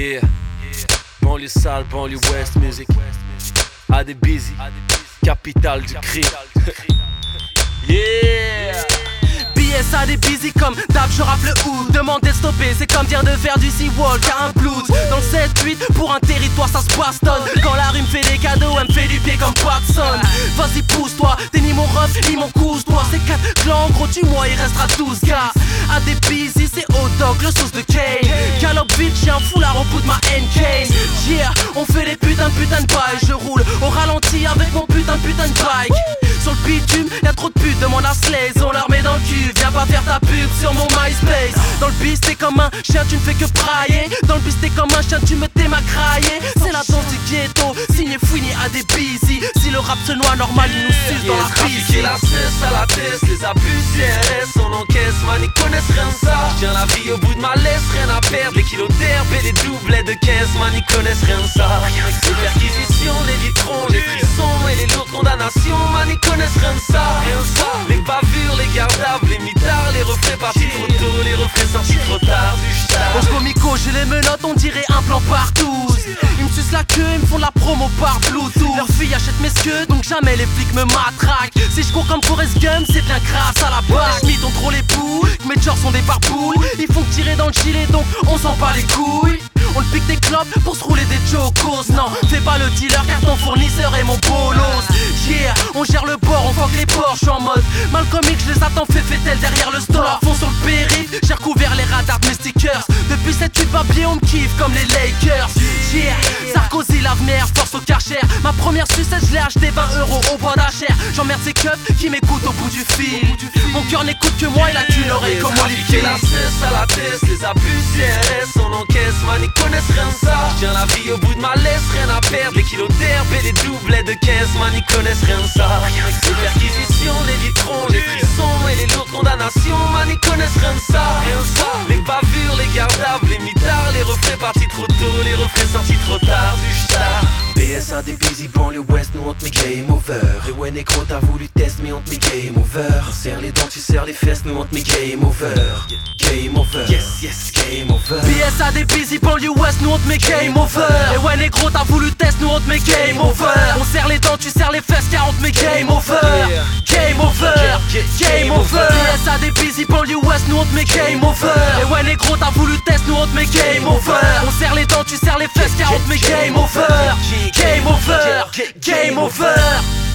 Yeah, banlieue sale, banlieue ouest music. AD Busy, capitale du crime. Yeah. BSA des busy comme d'hab, je rappe le hood. Demander de stopper, c'est comme dire de faire du Seawalk à un blues. Dans le 7-8, pour un territoire ça se bastonne. Quand la rue me fait des cadeaux, elle me fait du pied comme Patson. Vas-y pousse-toi, t'es ni mon ref, ni mon cousse-toi. C'est 4 clans, gros tu moi il restera 12 gars. À des busy, c'est hot dog, le sauce de Kane. Galope vite, j'ai un foulard au bout de ma NK. Yeah, on fait des putains de bails. Je roule au ralenti avec mon putain de bike. Sur le bitume, y'a trop de putes, demande à Slaze, on leur met dans le cul. Viens pas faire ta pub sur mon MySpace. Dans le bis t'es comme un chien, tu ne fais que brailler. Dans le bis t'es comme un chien, tu me démacrailler. C'est la danse du ghetto, signé Fouini à des busy. Si le rap se noie normal, il nous suce dans la piste. Trafiquer la cesse à la tête, les abus CRS, on encaisse, man ils connaissent rien de ça. J'tiens la vie au bout de ma laisse, rien à perdre. Les kilos d'herbe et les doublets de caisse, man ils connaissent rien de ça. Les perquisitions, les litrons, les frissons et les lourdes condamnations, man ils connaissent rien de ça. Les bavures, les gardables, les mitards, les refrains partis trop tôt, les refrains sortis trop tard du star. Bon comico, j'ai les menottes, on dirait un plan partout. Ils me sucent la queue, ils me font de la promo par Bluetooth. Leurs filles achètent mes skeux, donc jamais les flics me matraquent. Si je cours comme Forrest Gump, c'est bien grâce à la bague. Schmitt ont trop les boules, mes chors sont des barbouilles. Ils font tirer dans le gilet, donc on s'en bat les couilles. On pique des clopes pour se rouler des chocos. Non, fais pas le dealer car ton fournisseur est mon bolos. Yeah, on gère le bord, on fuck les ports. J'suis en mode Malcolm X, je les attends, fait derrière le store. Fond sur le périph', j'ai recouvert les radars de mes stickers. Depuis 7-8 papiers, on me kiffe comme les Lakers. Yeah, Sarkozy lave mes Air Force au Karcher. Ma première sucette, je l'ai acheté 20 € au bras d'achère. J'emmerde ces keufs qui m'écoutent au bout du fil. Mon cœur n'écoute que moi, il a qu'une oreille comme Olivier. La cesse à la tête, les abus CRS, on encaisse, man ils connaissent rien de ça. J'tiens la vie au bout de ma laisse, rien à perdre. Les kilos d'herbe et les doublets de caisse, man ils connaissent rien de ça. Les perquisitions, les litrons, les frissons et les lourdes condamnations, man ils connaissent rien de ça. Les bavures, les gardables, les mitards, les refrains partis trop tôt, les refrains sortis trop tard du star. BSA des busy, banlieue ouest, nous on te met game over. Et ouais négro t'as voulu test mais on te met game over. On serre les dents, tu serres les fesses, nous on te met game over. Game over, yes, game over. BSA des busy, banlieue ouest, nous on te met game over. Et ouais négro t'as voulu test, nous on te met game over. On serre les dents, tu serres les fesses car on te met game over. Game over, game over. BSA des busy, banlieue ouest, nous on te met game over. Et ouais négro t'as voulu test, nous on te met game over. On serre les dents, tu serres les fesses car on te met game over. Game over, game over.